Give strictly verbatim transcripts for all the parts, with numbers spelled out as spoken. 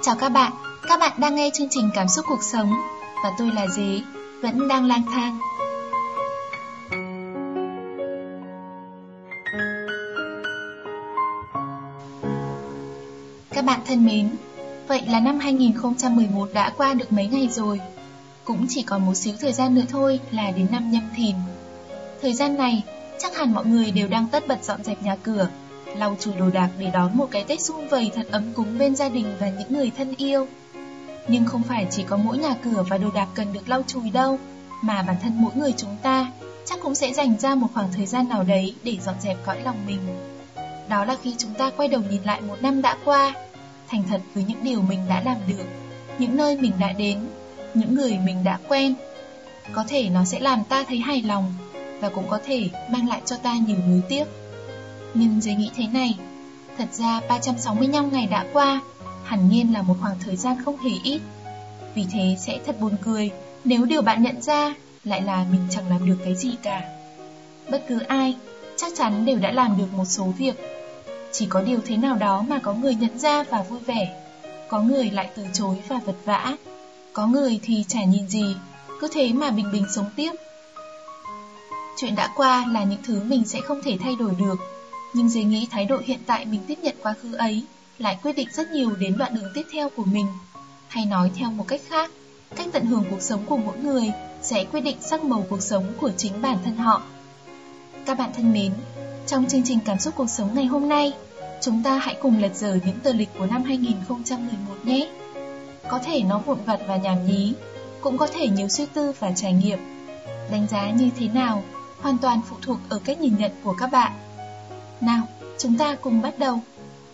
Chào các bạn, các bạn đang nghe chương trình Cảm xúc cuộc sống và tôi là Dế, vẫn đang lang thang. Các bạn thân mến, vậy là năm hai nghìn không trăm mười một đã qua được mấy ngày rồi. Cũng chỉ còn một xíu thời gian nữa thôi là đến năm Nhâm Thìn. Thời gian này, chắc hẳn mọi người đều đang tất bật dọn dẹp nhà cửa, lau chùi đồ đạc để đón một cái Tết sum vầy thật ấm cúng bên gia đình và những người thân yêu. Nhưng không phải chỉ có mỗi nhà cửa và đồ đạc cần được lau chùi đâu, mà bản thân mỗi người chúng ta chắc cũng sẽ dành ra một khoảng thời gian nào đấy để dọn dẹp cõi lòng mình. Đó là khi chúng ta quay đầu nhìn lại một năm đã qua, thành thật với những điều mình đã làm được, những nơi mình đã đến, những người mình đã quen. Có thể nó sẽ làm ta thấy hài lòng, và cũng có thể mang lại cho ta nhiều nuối tiếc. Nhưng Dế nghĩ thế này, thật ra ba trăm sáu mươi lăm ngày đã qua, hẳn nhiên là một khoảng thời gian không hề ít. Vì thế sẽ thật buồn cười nếu điều bạn nhận ra lại là mình chẳng làm được cái gì cả. Bất cứ ai chắc chắn đều đã làm được một số việc. Chỉ có điều thế nào đó mà có người nhận ra và vui vẻ, có người lại từ chối và vật vã, có người thì chả nhìn gì, cứ thế mà bình bình sống tiếp. Chuyện đã qua là những thứ mình sẽ không thể thay đổi được, nhưng Dế nghĩ thái độ hiện tại mình tiếp nhận quá khứ ấy lại quyết định rất nhiều đến đoạn đường tiếp theo của mình. Hay nói theo một cách khác, cách tận hưởng cuộc sống của mỗi người sẽ quyết định sắc màu cuộc sống của chính bản thân họ. Các bạn thân mến, trong chương trình Cảm xúc cuộc sống ngày hôm nay, chúng ta hãy cùng lật dở những tờ lịch của năm hai nghìn không trăm mười một nhé. Có thể nó vụn vặt và nhảm nhí, cũng có thể nhiều suy tư và trải nghiệm. Đánh giá như thế nào hoàn toàn phụ thuộc ở cách nhìn nhận của các bạn. Nào, chúng ta cùng bắt đầu.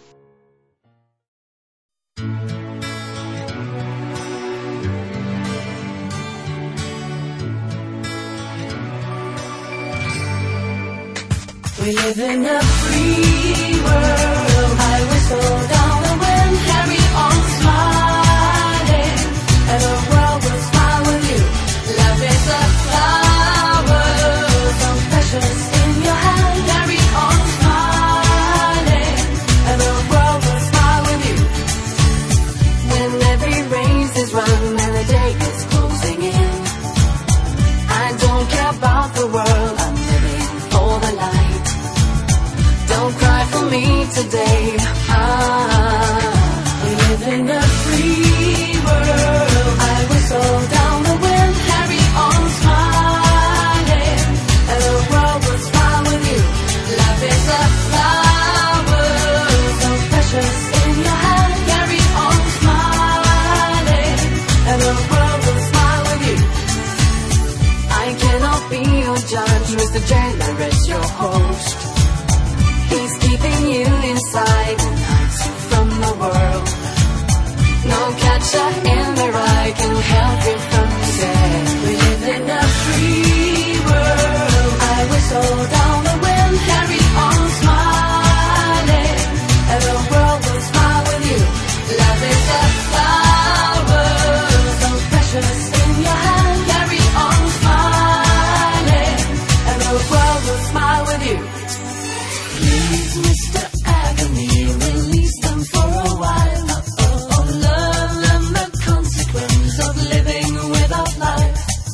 We live in a free world. I whistle down the wind, carry on smiling, and the world will smile with you. Love is a flower, so precious in your hand. Carry on smiling, and the world will smile with you. When every race is run and the day is closing in, I don't care about the world. I'm living for the light. Don't cry for me today. Ah, we live in a free world. I whistle down the wind, carry on smiling, and the world will smile with you. Love is a flower, so precious in your hand. Carry on smiling, and the world will smile with you. I cannot be your judge, Mister Jailer is your host. He's keeping you inside and hides you from the world. No catcher in the rye can help you from despair. We live in a free world. I whistle down the wind, carry on smiling, and the world will smile with you. Love is a flower, so precious in your hand. Carry on smiling, and the world will smile with you. Please, Mister Agony, release them for a while. Oh, oh, learn them the consequence of living without life.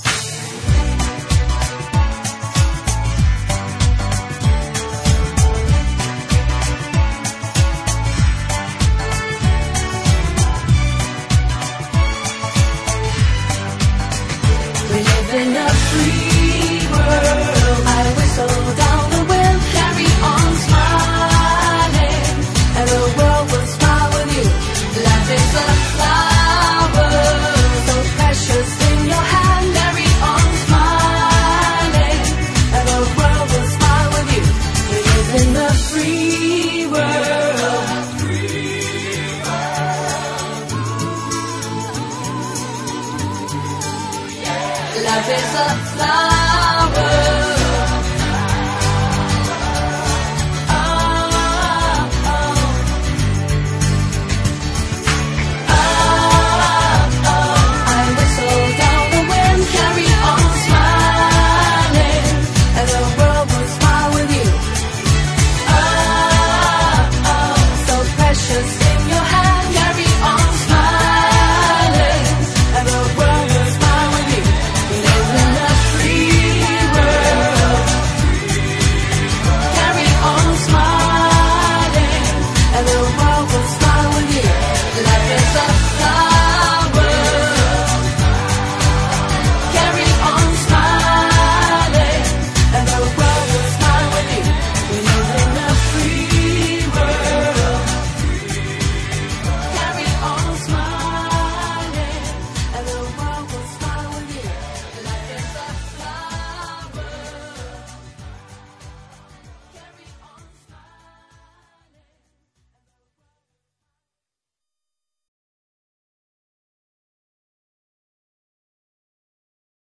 We live in a free world. I whistle down the wind, carry on smiling, and the world will smile with you. Life is a flower, so precious in your hand. Carry on smiling, and the world will smile with you. We live in a free world. Life is a flower.